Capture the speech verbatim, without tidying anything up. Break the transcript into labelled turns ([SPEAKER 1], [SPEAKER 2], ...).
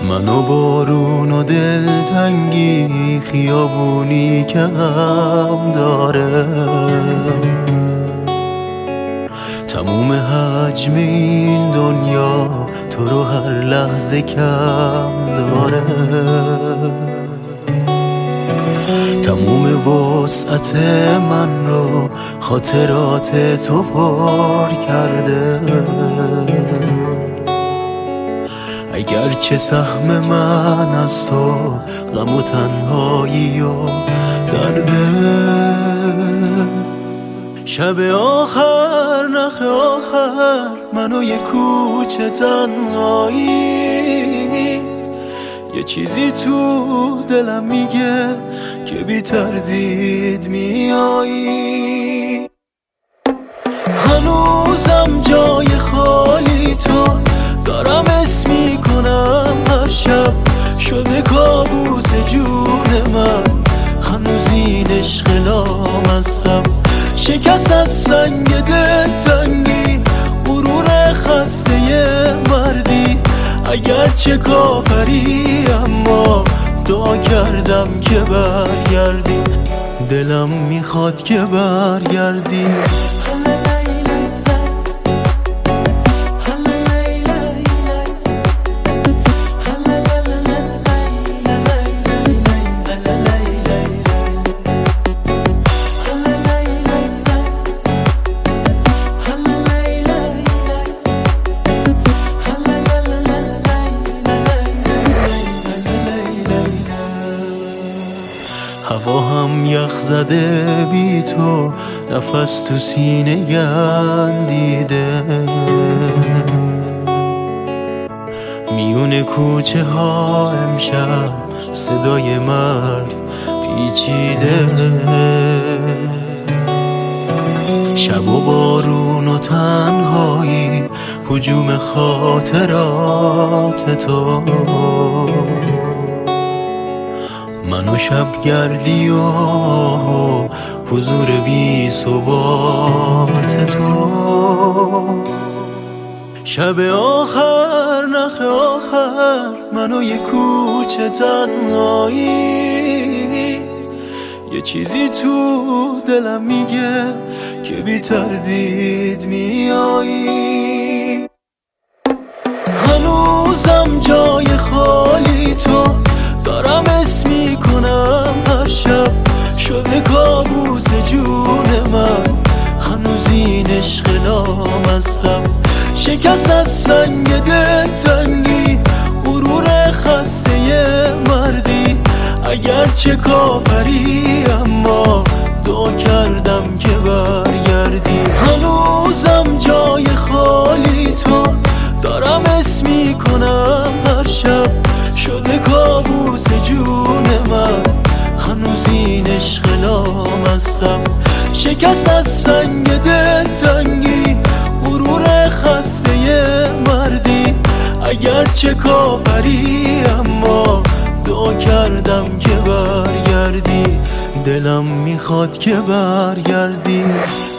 [SPEAKER 1] من و بارون و دلتنگی، خیابونی که غم داره، تموم حجم این دنیا تو رو هر لحظه کم داره، تموم وسعت من رو خاطرات تو پر کرده. اگرچه سهم من از تو غم و تنهایی و درده، شب آخر نخ آخر منو یه کوچه تنهایی، یه چیزی تو دلم میگه که بی تردید میایی. هنوزم جای خالی تو دارم اسم میکنم، هر شب شده کابوس جون من، هنوز این عشق لامصب شکست از سنگ دلتنگی، غرور خسته مردی. اگرچه کافری اما دعا کردم که برگردی، دلم میخواد که برگردی. هوا هم یخ زده بی تو، نفس تو سینه گندیده، میون کوچه ها امشب صدای مرگ پیچیده. شب و بارون و تنهایی، هجوم خاطرات تو، من و شبگردی و حضور بی ثبات تو. شب آخر نخ آخر منو یه کوچه تنهایی، یه چیزی تو دلم میگه که بی تردید میایی. هنوزم جای خالی تو دارم اسم میکنم، هر شب شده کابوس جون من، هنوز این عشق لامصب شکست از سنگ دلتنگی، غرور خسته مردی. اگرچه کافری اما دعا کردم که برگردی. هنوزم جای خالی تو دارم اسم میکنم، هر شب شده کابوس جون من، هنوز این عشق لامصب شکست از سنگ دلتنگی، غرور خسته مردی. اگرچه کافری اما دعا کردم که برگردی، دلم میخواد که برگردی.